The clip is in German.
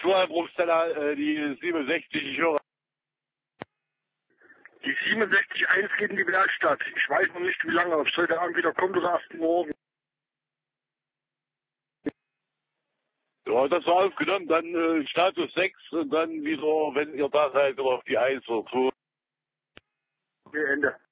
Bruchsteller, die 67, ich höre. Die 67.1 geht in die Werkstatt. Ich weiß noch nicht, wie lange, ob es heute Abend wieder kommt oder erst morgen. Ja, das war aufgenommen, dann Status 6 und dann wieder, wenn ihr da seid, auf die 1 oder 2. Okay, Ende.